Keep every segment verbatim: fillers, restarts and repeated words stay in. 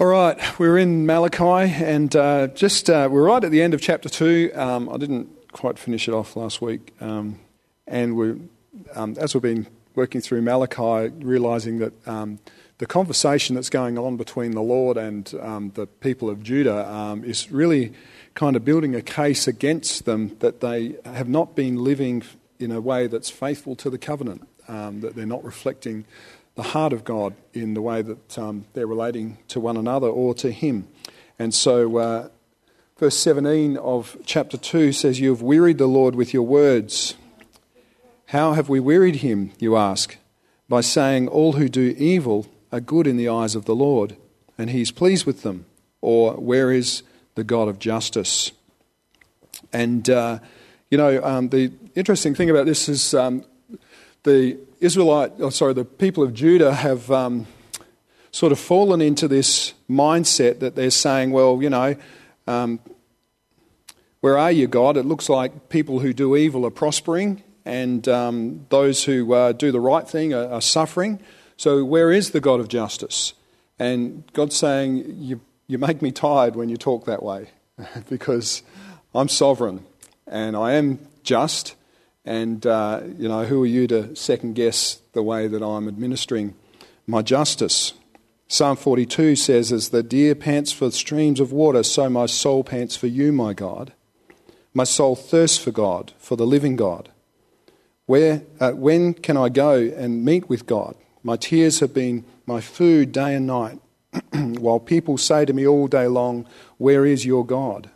All right, we're in Malachi, and uh, just uh, we're right at the end of chapter two. Um, I didn't quite finish it off last week, um, and we, um, as we've been working through Malachi, realising that um, the conversation that's going on between the Lord and um, the people of Judah um, is really kind of building a case against them that they have not been living in a way that's faithful to the covenant, um, that they're not reflecting the heart of God in the way that um, they're relating to one another or to Him. And so uh, verse seventeen of chapter two says, "You have wearied the Lord with your words." How have we wearied Him, you ask? By saying all who do evil are good in the eyes of the Lord, and He is pleased with them. Or where is the God of justice? And, uh, you know, um, the interesting thing about this is um, the Israelite, oh, sorry, the people of Judah have um, sort of fallen into this mindset that they're saying, well, you know, um, where are you, God? It looks like people who do evil are prospering, and um, those who uh, do the right thing are, are suffering. So where is the God of justice? And God's saying, you, you make me tired when you talk that way, because I'm sovereign and I am just. And, uh, you know, who are you to second guess the way that I'm administering my justice? Psalm forty-two says, "As the deer pants for streams of water, so my soul pants for you, my God. My soul thirsts for God, for the living God. Where, uh, when can I go and meet with God? My tears have been my food day and night, while people say to me all day long, where is your God?"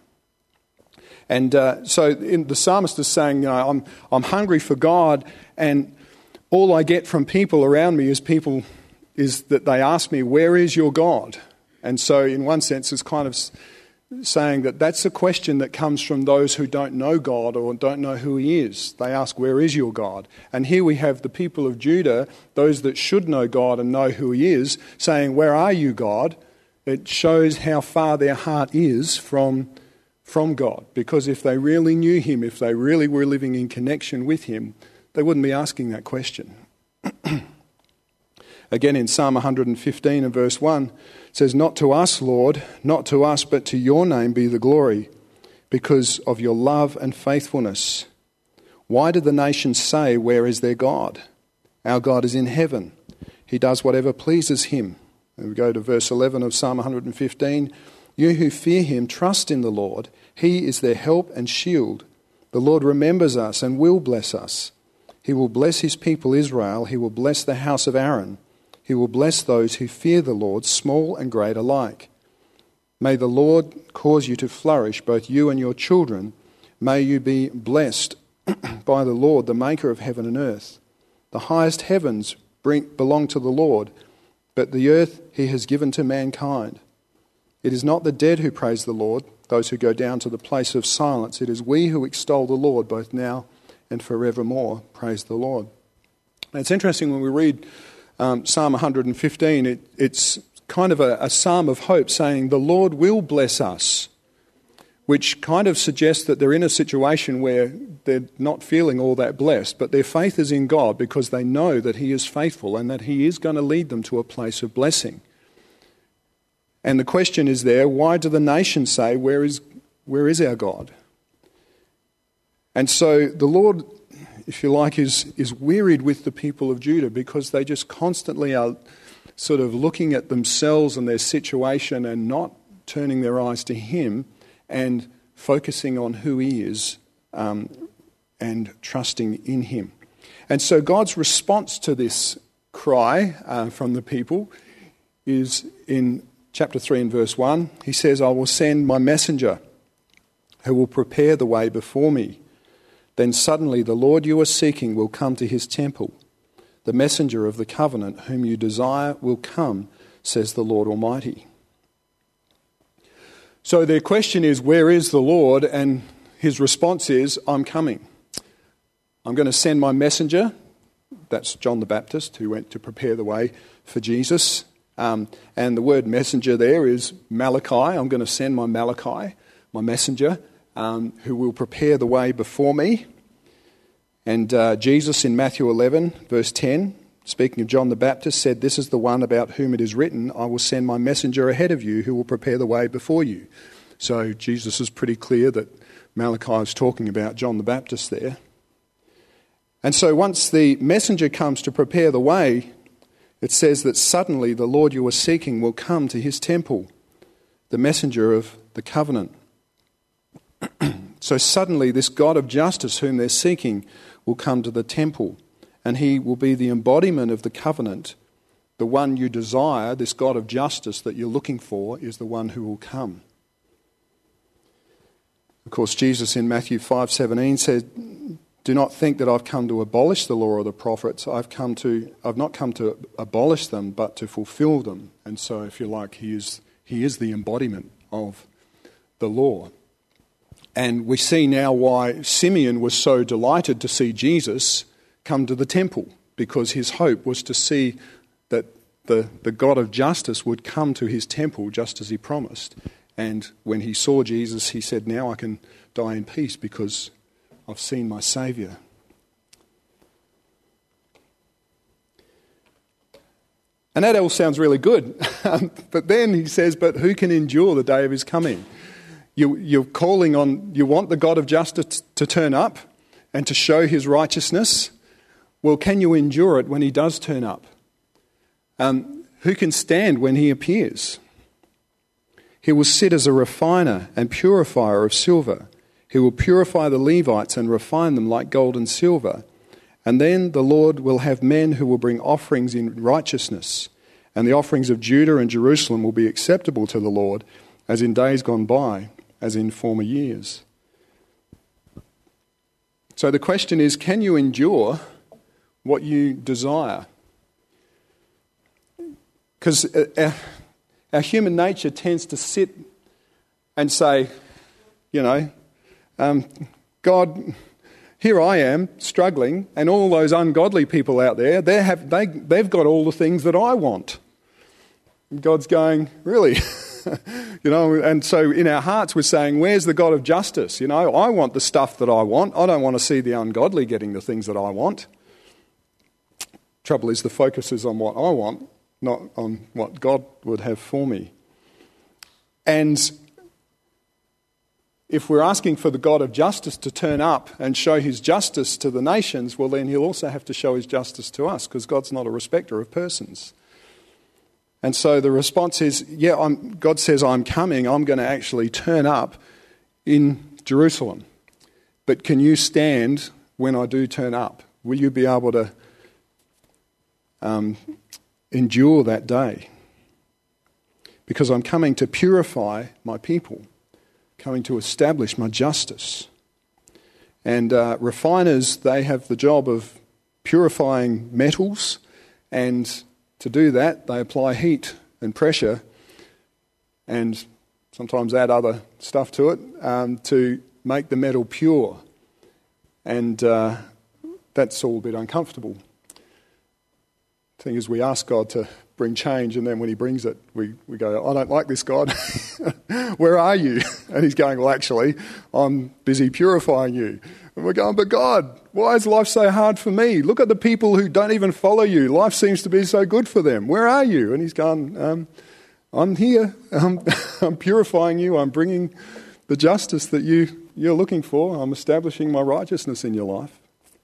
And uh, so in, the psalmist is saying, you know, I'm I'm hungry for God, and all I get from people around me is people is that they ask me, where is your God? And so in one sense it's kind of saying that that's a question that comes from those who don't know God or don't know who He is. They ask, where is your God? And here we have the people of Judah, those that should know God and know who He is, saying, where are you, God? It shows how far their heart is from from God, because if they really knew Him, if they really were living in connection with Him, they wouldn't be asking that question. Again, in Psalm one hundred fifteen and verse one, it says, "Not to us, Lord, not to us, but to your name be the glory, because of your love and faithfulness. Why do the nations say, where is their God? Our God is in heaven. He does whatever pleases Him." And we go to verse eleven of Psalm one hundred fifteen. "You who fear Him, trust in the Lord. He is their help and shield. The Lord remembers us and will bless us. He will bless His people Israel. He will bless the house of Aaron. He will bless those who fear the Lord, small and great alike. May the Lord cause you to flourish, both you and your children. May you be blessed by the Lord, the maker of heaven and earth. The highest heavens bring, belong to the Lord, but the earth He has given to mankind. It is not the dead who praise the Lord, those who go down to the place of silence. It is we who extol the Lord, both now and forevermore. Praise the Lord." And it's interesting when we read um, Psalm one hundred fifteen, it, it's kind of a, a psalm of hope, saying the Lord will bless us, which kind of suggests that they're in a situation where they're not feeling all that blessed, but their faith is in God because they know that He is faithful and that He is going to lead them to a place of blessing. And the question is there, why do the nations say, where is where is our God? And so the Lord, if you like, is, is wearied with the people of Judah because they just constantly are sort of looking at themselves and their situation and not turning their eyes to Him and focusing on who He is um, and trusting in Him. And so God's response to this cry uh, from the people is in chapter three and verse one. He says, "I will send my messenger who will prepare the way before me. Then suddenly the Lord you are seeking will come to His temple. The messenger of the covenant whom you desire will come, says the Lord Almighty." So their question is, where is the Lord? And His response is, I'm coming. I'm going to send my messenger. That's John the Baptist, who went to prepare the way for Jesus. Um, and the word messenger there is Malachi. I'm going to send my Malachi, my messenger, um, who will prepare the way before me. And uh, Jesus in Matthew eleven, verse ten, speaking of John the Baptist, said, "This is the one about whom it is written, I will send my messenger ahead of you who will prepare the way before you." So Jesus is pretty clear that Malachi is talking about John the Baptist there. And so once the messenger comes to prepare the way, it says that suddenly the Lord you are seeking will come to his temple, the messenger of the covenant. So suddenly this God of justice whom they're seeking will come to the temple, and he will be the embodiment of the covenant. The one you desire, this God of justice that you're looking for, is the one who will come. Of course, Jesus in Matthew five seventeen said, "Do not think that I've come to abolish the law or the prophets. I've come to, I've not come to abolish them, but to fulfill them." And so, if you like, he is, he is the embodiment of the law. And we see now why Simeon was so delighted to see Jesus come to the temple, because his hope was to see that the, the God of justice would come to his temple just as he promised. And when he saw Jesus, he said, "Now I can die in peace because I've seen my Saviour." And that all sounds really good. But then he says, but who can endure the day of his coming? You, you're calling on, you want the God of justice to turn up and to show his righteousness. Well, can you endure it when he does turn up? Um, who can stand when he appears? He will sit as a refiner and purifier of silver. He will purify the Levites and refine them like gold and silver. And then the Lord will have men who will bring offerings in righteousness. And the offerings of Judah and Jerusalem will be acceptable to the Lord, as in days gone by, as in former years. So the question is, can you endure what you desire? Because our, our human nature tends to sit and say, you know, um, God, here I am struggling, and all those ungodly people out there, they have, they, they've got all the things that I want. And God's going, really? You know, and so in our hearts we're saying, where's the God of justice? You know, I want the stuff that I want. I don't want to see the ungodly getting the things that I want. Trouble is, the focus is on what I want, not on what God would have for me. And if we're asking for the God of justice to turn up and show his justice to the nations, well, then he'll also have to show his justice to us, because God's not a respecter of persons. And so the response is, yeah, I'm, God says I'm coming, I'm going to actually turn up in Jerusalem. But can you stand when I do turn up? Will you be able to um, endure that day? Because I'm coming to purify my people, coming to establish my justice. And uh, refiners, they have the job of purifying metals, and to do that, they apply heat and pressure and sometimes add other stuff to it um, to make the metal pure. And uh, that's all a bit uncomfortable. The thing is, we ask God to bring change, and then when he brings it, we, we go, I don't like this, God. Where are you? And he's going, well, actually, I'm busy purifying you. And we're going, but God, why is life so hard for me? Look at the people who don't even follow you. Life seems to be so good for them. Where are you? And he's going, um, I'm here. I'm, I'm purifying you. I'm bringing the justice that you, you're looking for. I'm establishing my righteousness in your life.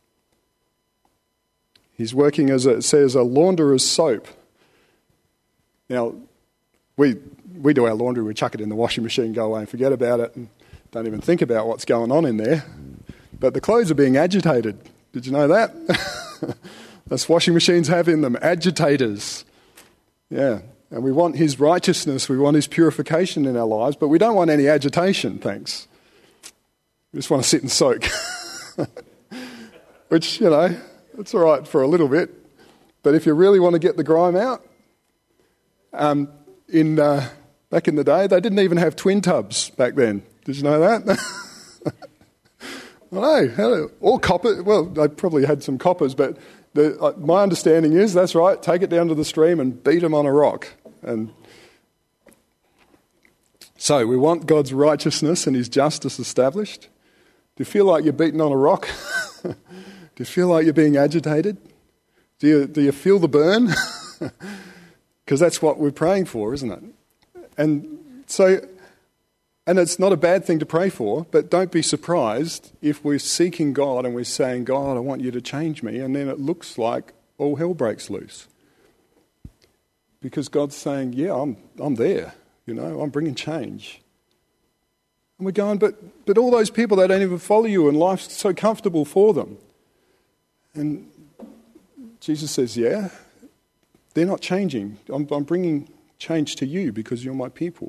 He's working, as it says, a launderer's soap. Now, we we do our laundry, we chuck it in the washing machine, go away and forget about it, and don't even think about what's going on in there. But the clothes are being agitated. Did you know that? That's washing machines have in them, agitators. Yeah, and we want his righteousness, we want his purification in our lives, but we don't want any agitation, thanks. We just want to sit and soak. Which, you know, it's all right for a little bit. But if you really want to get the grime out, um, in uh, back in the day, they didn't even have twin tubs back then. Did you know that? I know, all copper. Well, they probably had some coppers, but the, uh, my understanding is that's right. Take it down to the stream and beat them on a rock. And so we want God's righteousness and his justice established. Do you feel like you're beaten on a rock? Do you feel like you're being agitated? Do you, do you feel the burn? Because that's what we're praying for, isn't it? And so, and it's not a bad thing to pray for, but don't be surprised if we're seeking God and we're saying, God, I want you to change me, and then it looks like all hell breaks loose. Because God's saying, yeah, I'm I'm there, you know, I'm bringing change. And we're going, but but all those people, they don't even follow you and life's so comfortable for them. And Jesus says, yeah, they're not changing. I'm, I'm bringing change to you because you're my people.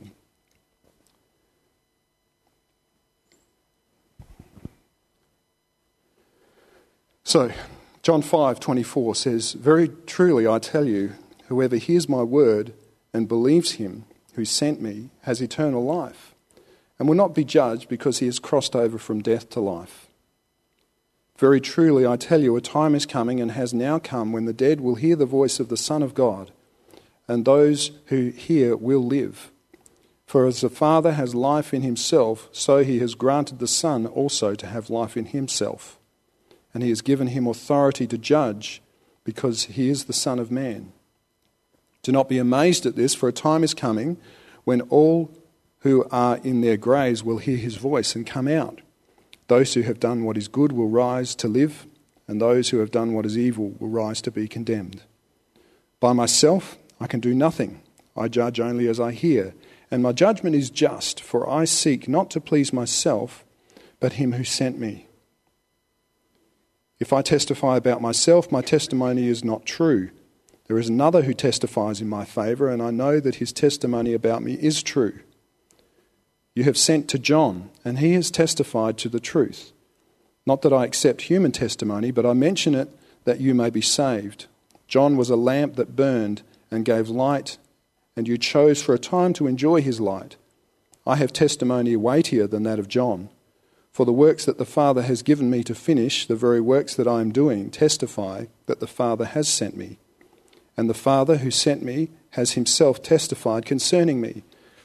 So, John five twenty-four says, very truly I tell you, whoever hears my word and believes him who sent me has eternal life and will not be judged because he has crossed over from death to life. Very truly I tell you, a time is coming and has now come when the dead will hear the voice of the Son of God, and those who hear will live. For as the Father has life in himself, so he has granted the Son also to have life in himself. And he has given him authority to judge, because he is the Son of Man. Do not be amazed at this, for a time is coming when all who are in their graves will hear his voice and come out. Those who have done what is good will rise to live, and those who have done what is evil will rise to be condemned. By myself I can do nothing. I judge only as I hear, and my judgment is just, for I seek not to please myself, but him who sent me. If I testify about myself, my testimony is not true. There is another who testifies in my favour, and I know that his testimony about me is true. You have sent to John, and he has testified to the truth. Not that I accept human testimony, but I mention it that you may be saved. John was a lamp that burned and gave light, and you chose for a time to enjoy his light. I have testimony weightier than that of John. For the works that the Father has given me to finish, the very works that I am doing, testify that the Father has sent me. And the Father who sent me has himself testified concerning me.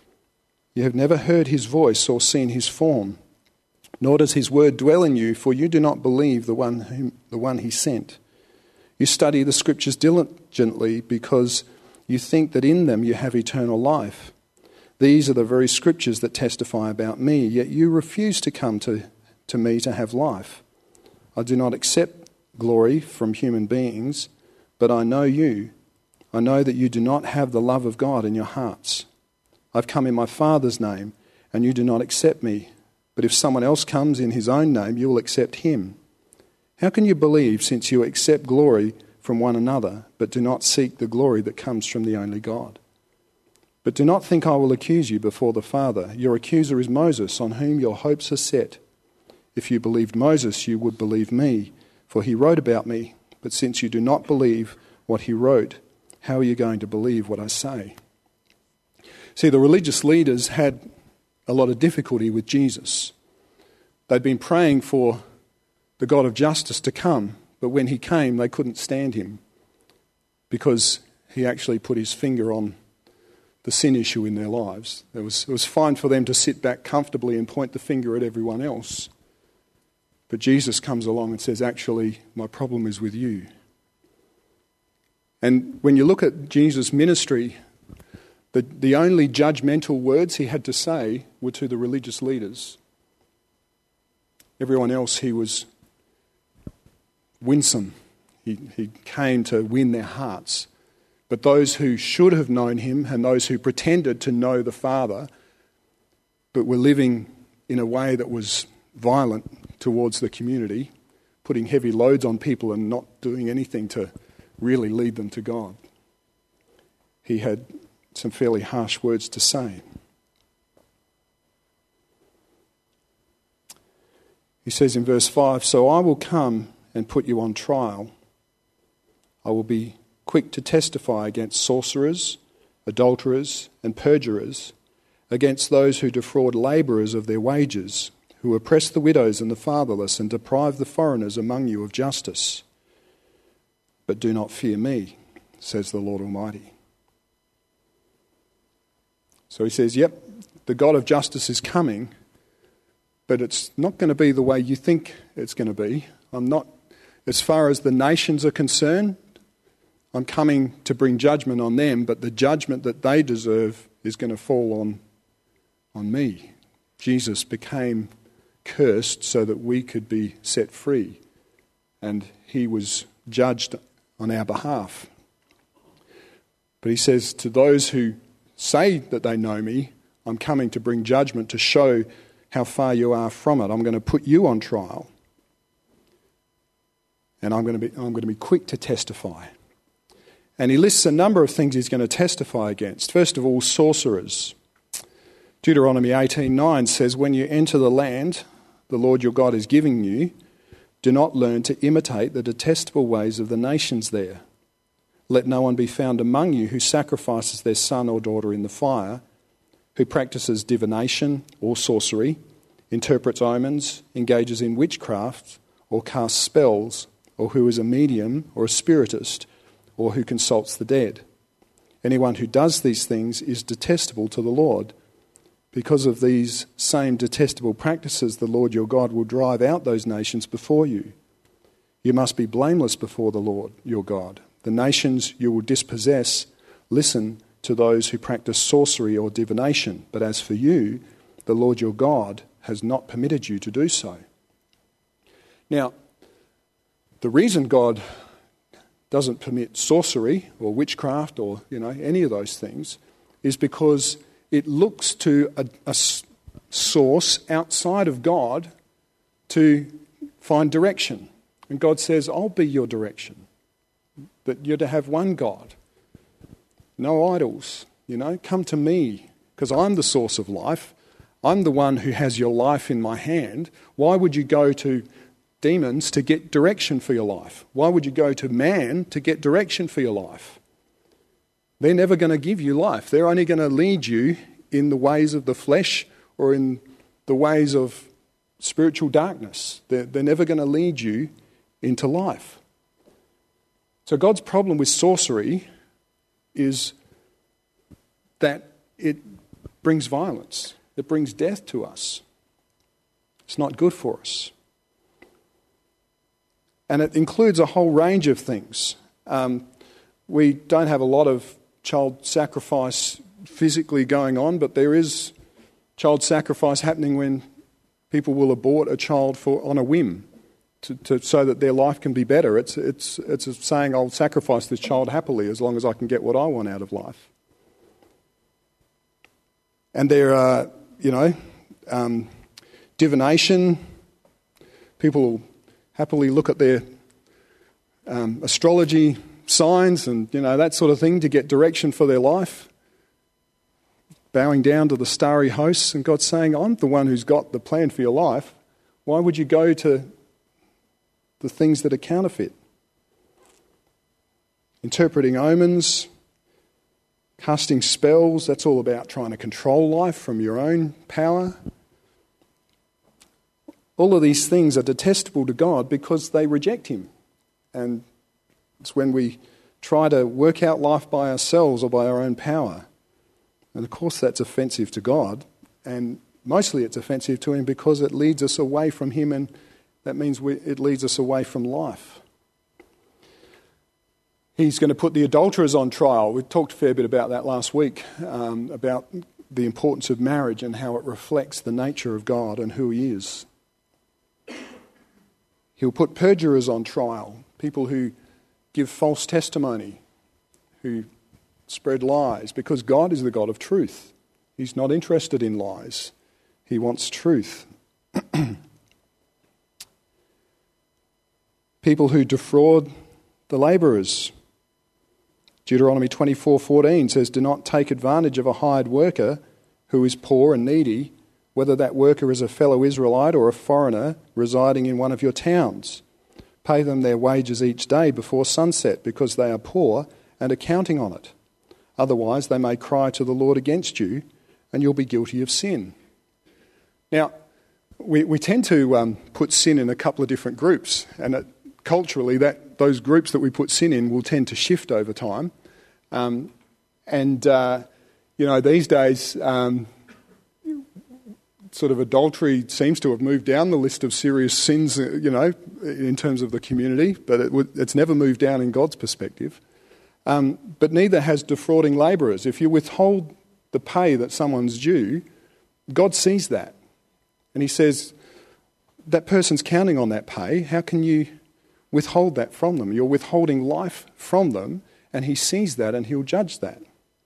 You have never heard his voice or seen his form, nor does his word dwell in you, for you do not believe the one whom, the one he sent. You study the scriptures diligently because you think that in them you have eternal life. These are the very scriptures that testify about me, yet you refuse to come to, to me to have life. I do not accept glory from human beings, but I know you. I know that you do not have the love of God in your hearts. I've come in my Father's name, and you do not accept me. But if someone else comes in his own name, you will accept him. How can you believe, since you accept glory from one another, but do not seek the glory that comes from the only God? But do not think I will accuse you before the Father. Your accuser is Moses, on whom your hopes are set. If you believed Moses, you would believe me, for he wrote about me. But since you do not believe what he wrote, how are you going to believe what I say? See, the religious leaders had a lot of difficulty with Jesus. They'd been praying for the God of justice to come, but when he came, they couldn't stand him because he actually put his finger on the sin issue in their lives. It was, it was fine for them to sit back comfortably and point the finger at everyone else. But Jesus comes along and says, actually, my problem is with you. And when you look at Jesus' ministry, The, the only judgmental words he had to say were to the religious leaders. Everyone else, he was winsome. He, he came to win their hearts. But those who should have known him and those who pretended to know the Father but were living in a way that was violent towards the community, putting heavy loads on people and not doing anything to really lead them to God, he had some fairly harsh words to say. He says in verse five, "So I will come and put you on trial. I will be quick to testify against sorcerers, adulterers, and perjurers, against those who defraud labourers of their wages, who oppress the widows and the fatherless, and deprive the foreigners among you of justice. But do not fear me, says the Lord Almighty." So he says, yep, the God of justice is coming, but it's not going to be the way you think it's going to be. I'm not, as far as the nations are concerned, I'm coming to bring judgment on them, but the judgment that they deserve is going to fall on, on me. Jesus became cursed so that we could be set free, and he was judged on our behalf. But he says, to those who say that they know me, I'm coming to bring judgment to show how far you are from it. I'm going to put you on trial. And I'm going to be, I'm going to be quick to testify. And he lists a number of things he's going to testify against. First of all, sorcerers. Deuteronomy eighteen nine says, when you enter the land the Lord your God is giving you, do not learn to imitate the detestable ways of the nations there. Let no one be found among you who sacrifices their son or daughter in the fire, who practices divination or sorcery, interprets omens, engages in witchcraft, or casts spells, or who is a medium or a spiritist, or who consults the dead. Anyone who does these things is detestable to the Lord. Because of these same detestable practices, the Lord your God will drive out those nations before you. You must be blameless before the Lord your God. The nations you will dispossess listen to those who practice sorcery or divination, but as for you, the Lord your God has not permitted you to do so. Now, the reason God doesn't permit sorcery or witchcraft or, you know, any of those things is because it looks to a, a source outside of God to find direction. And God says, I'll be your direction. That you're to have one God. No idols, you know, come to me because I'm the source of life. I'm the one who has your life in my hand. Why would you go to demons to get direction for your life? Why would you go to man to get direction for your life? They're never going to give you life. They're only going to lead you in the ways of the flesh or in the ways of spiritual darkness. They're, they're never going to lead you into life. So God's problem with sorcery is that it brings violence. It brings death to us. It's not good for us. And it includes a whole range of things. Um, we don't have a lot of child sacrifice physically going on, but there is child sacrifice happening when people will abort a child for on a whim to, to, so that their life can be better. It's, it's, it's a saying, I'll sacrifice this child happily as long as I can get what I want out of life. And there are, you know, um, divination. People will happily look at their um, astrology signs and, you know, that sort of thing to get direction for their life. Bowing down to the starry hosts, and God's saying, I'm the one who's got the plan for your life. Why would you go to the things that are counterfeit? Interpreting omens, casting spells, that's all about trying to control life from your own power. All of these things are detestable to God because they reject him. And it's when we try to work out life by ourselves or by our own power. And of course that's offensive to God, and mostly it's offensive to him because it leads us away from him, and that means we, it leads us away from life. He's going to put the adulterers on trial. We talked a fair bit about that last week, um, about the importance of marriage and how it reflects the nature of God and who he is. He'll put perjurers on trial, people who give false testimony, who spread lies, because God is the God of truth. He's not interested in lies. He wants truth. People who defraud the labourers. Deuteronomy twenty-four fourteen says, do not take advantage of a hired worker who is poor and needy, whether that worker is a fellow Israelite or a foreigner residing in one of your towns. Pay them their wages each day before sunset, because they are poor and are counting on it. Otherwise, they may cry to the Lord against you, and you'll be guilty of sin. Now, we, we tend to um, put sin in a couple of different groups, and it, culturally, that those groups that we put sin in will tend to shift over time. Um, and, uh, you know, these days, um, sort of adultery seems to have moved down the list of serious sins, you know, in terms of the community, but it would, it's never moved down in God's perspective. Um, but neither has defrauding labourers. If you withhold the pay that someone's due, God sees that. And he says, that person's counting on that pay. How can you withhold that from them? You're withholding life from them, and he sees that and he'll judge that.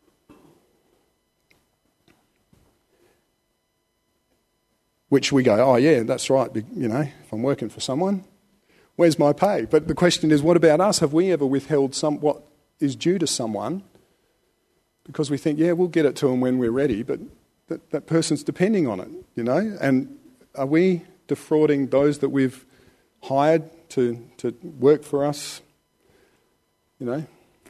Which we go, oh yeah, that's right, you know, if I'm working for someone, where's my pay? But the question is, what about us? Have we ever withheld some what is due to someone because we think, yeah, we'll get it to them when we're ready, but that, that person's depending on it, you know? And are we defrauding those that we've hired to, to work for us, you know?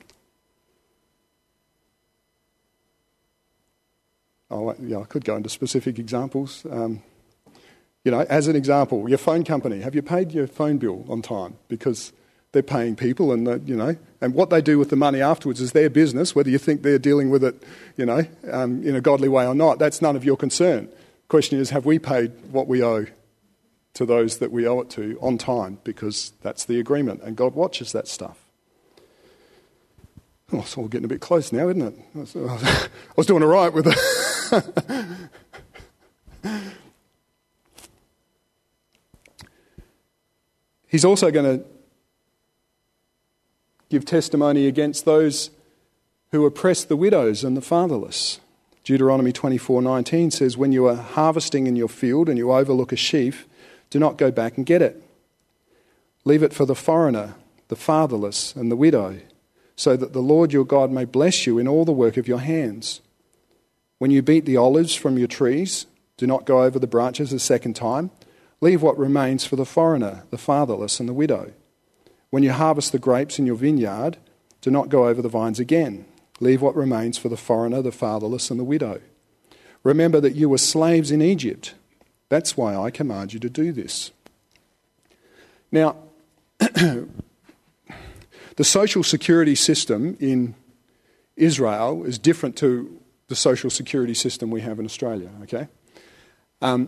Oh, yeah, I could go into specific examples. Um, you know, as an example, your phone company, have you paid your phone bill on time? Because they're paying people, and the, you know, and what they do with the money afterwards is their business. Whether you think they're dealing with it, you know, um, in a godly way or not, that's none of your concern. The question is, have we paid what we owe to those that we owe it to on time? Because that's the agreement, and God watches that stuff. Oh, it's all getting a bit close now, isn't it? I was, I was doing all right with it. He's also going to give testimony against those who oppress the widows and the fatherless. Deuteronomy twenty-four nineteen says, when you are harvesting in your field and you overlook a sheaf, do not go back and get it. Leave it for the foreigner, the fatherless, and the widow, so that the Lord your God may bless you in all the work of your hands. When you beat the olives from your trees, do not go over the branches a second time. Leave what remains for the foreigner, the fatherless, and the widow. When you harvest the grapes in your vineyard, do not go over the vines again. Leave what remains for the foreigner, the fatherless, and the widow. Remember that you were slaves in Egypt. That's why I command you to do this. Now, the social security system in Israel is different to the social security system we have in Australia, okay? Um,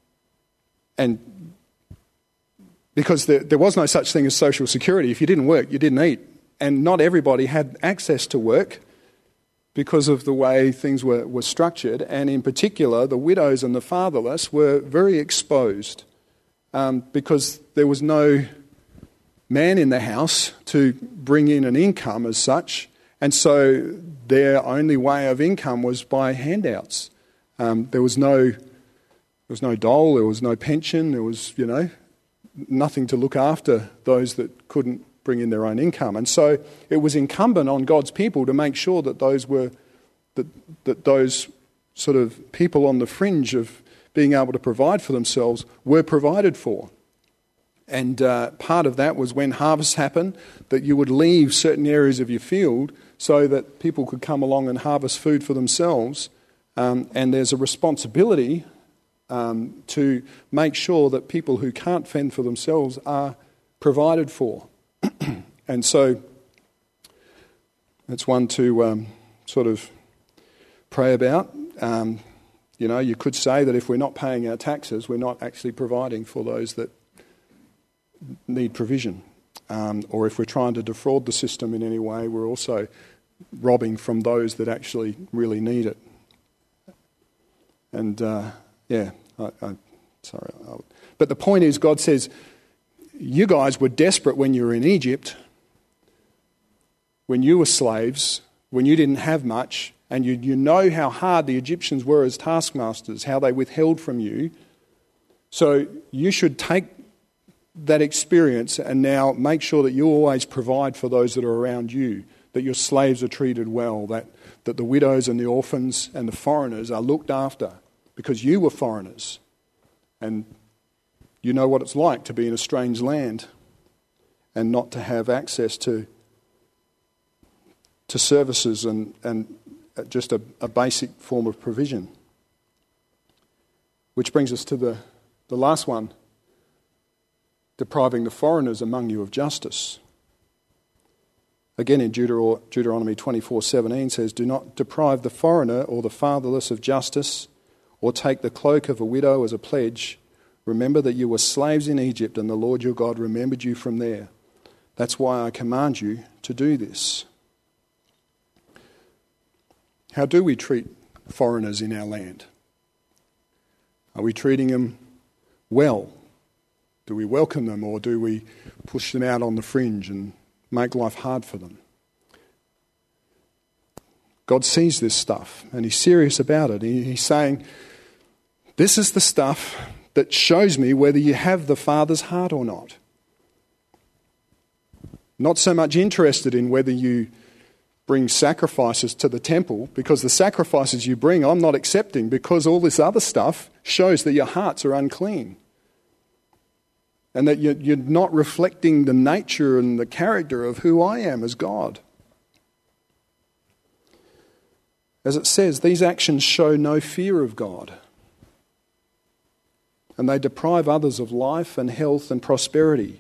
and because there, there was no such thing as social security. If you didn't work, you didn't eat. And not everybody had access to work because of the way things were, were structured. And in particular, the widows and the fatherless were very exposed um, because there was no man in the house to bring in an income as such. And so their only way of income was by handouts. Um, there was no, there was no dole, there was no pension, there was, you know, nothing to look after those that couldn't bring in their own income. And so it was incumbent on God's people to make sure that those were that that those sort of people on the fringe of being able to provide for themselves were provided for. And uh, part of that was when harvests happened, that you would leave certain areas of your field so that people could come along and harvest food for themselves. Um, and there's a responsibility um, to make sure that people who can't fend for themselves are provided for. And so that's one to um, sort of pray about. Um, you know, you could say that if we're not paying our taxes, we're not actually providing for those that need provision. Um, or if we're trying to defraud the system in any way, we're also robbing from those that actually really need it. And, uh, yeah, I, I, sorry. I'll, but the point is, God says, you guys were desperate when you were in Egypt, when you were slaves, when you didn't have much, and you, you know how hard the Egyptians were as taskmasters, how they withheld from you. So you should take that experience and now make sure that you always provide for those that are around you, that your slaves are treated well, that, that the widows and the orphans and the foreigners are looked after, because you were foreigners. And you know what it's like to be in a strange land and not to have access to to services and, and just a, a basic form of provision. Which brings us to the, the last one, depriving the foreigners among you of justice. Again in Deutero- Deuteronomy twenty-four seventeen says, do not deprive the foreigner or the fatherless of justice, or take the cloak of a widow as a pledge. Remember that you were slaves in Egypt, and the Lord your God remembered you from there. That's why I command you to do this. How do we treat foreigners in our land? Are we treating them well? Do we welcome them, or do we push them out on the fringe and make life hard for them? God sees this stuff and he's serious about it. He's saying, this is the stuff that shows me whether you have the Father's heart or not. Not so much interested in whether you bring sacrifices to the temple, because the sacrifices you bring I'm not accepting, because all this other stuff shows that your hearts are unclean and that you're not reflecting the nature and the character of who I am as God. As it says, these actions show no fear of God, and they deprive others of life and health and prosperity.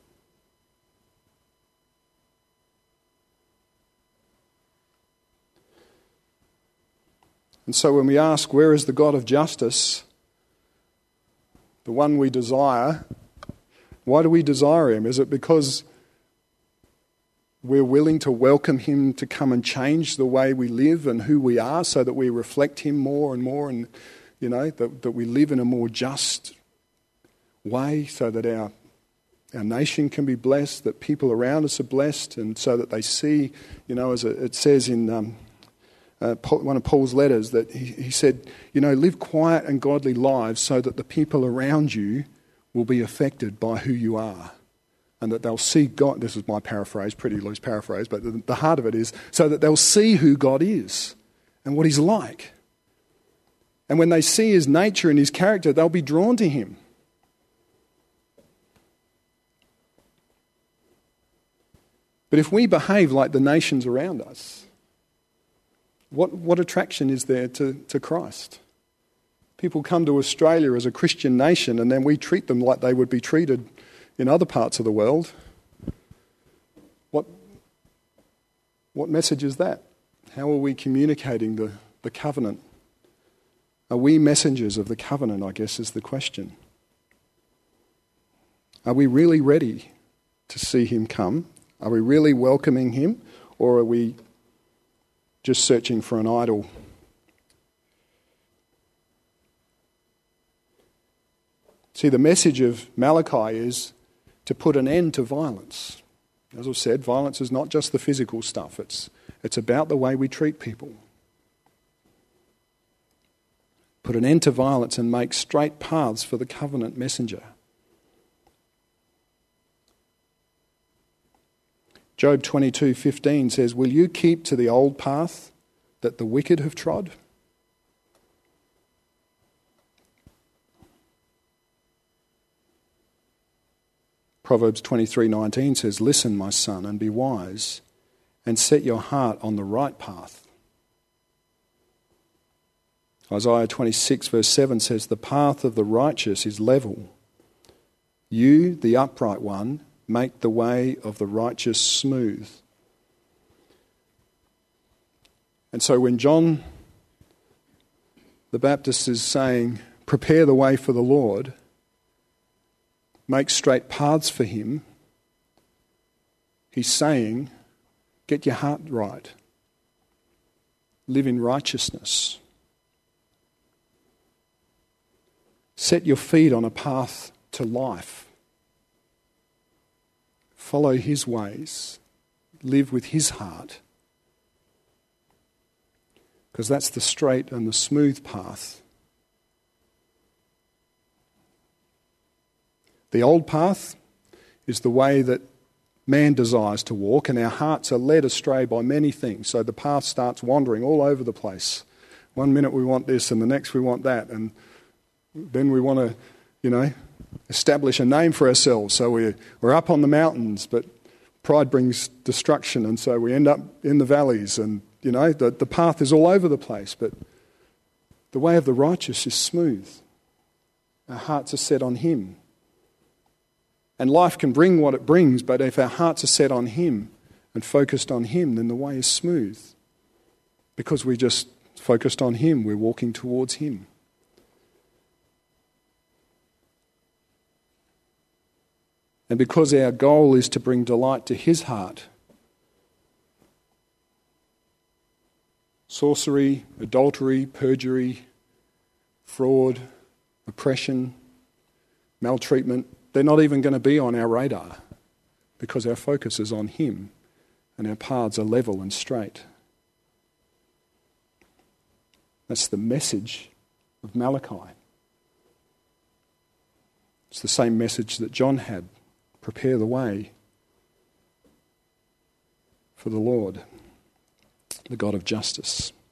And so when we ask, where is the God of justice, the one we desire, why do we desire him? Is it because we're willing to welcome him to come and change the way we live and who we are, so that we reflect him more and more, and, you know, that, that we live in a more just way, so that our our nation can be blessed, that people around us are blessed, and so that they see, you know, as it says in um, uh, one of Paul's letters, that he, he said, you know, live quiet and godly lives so that the people around you will be affected by who you are. And that they'll see God, this is my paraphrase, pretty loose paraphrase, but the, the heart of it is, so that they'll see who God is and what he's like. And when they see his nature and his character, they'll be drawn to him. But if we behave like the nations around us, what, what attraction is there to, to Christ? People come to Australia as a Christian nation, and then we treat them like they would be treated in other parts of the world. What, what message is that? How are we communicating the, the covenant? Are we messengers of the covenant, I guess, is the question. Are we really ready to see him come? Are we really welcoming him? Or are we just searching for an idol? See, the message of Malachi is to put an end to violence. As I've said, violence is not just the physical stuff. It's, it's about the way we treat people. Put an end to violence and make straight paths for the covenant messenger. Job twenty-two fifteen says, will you keep to the old path that the wicked have trod? Proverbs twenty-three nineteen says, listen, my son, and be wise, and set your heart on the right path. Isaiah twenty-six verse seven says, the path of the righteous is level. You, the upright one, make the way of the righteous smooth. And so when John the Baptist is saying, prepare the way for the Lord, make straight paths for him, he's saying, get your heart right. Live in righteousness. Set your feet on a path to life. Follow his ways. Live with his heart. Because that's the straight and the smooth path. The old path is the way that man desires to walk, and our hearts are led astray by many things. So the path starts wandering all over the place. One minute we want this, and the next we want that, and then we want to, you know, establish a name for ourselves. So we're, we're up on the mountains, but pride brings destruction, and so we end up in the valleys, and, you know, the, the path is all over the place, but the way of the righteous is smooth. Our hearts are set on him. And life can bring what it brings, but if our hearts are set on him and focused on him, then the way is smooth. Because we just focused on him, we're walking towards him. And because our goal is to bring delight to his heart, sorcery, adultery, perjury, fraud, oppression, maltreatment, they're not even going to be on our radar because our focus is on him and our paths are level and straight. That's the message of Malachi. It's the same message that John had. Prepare the way for the Lord, the God of justice.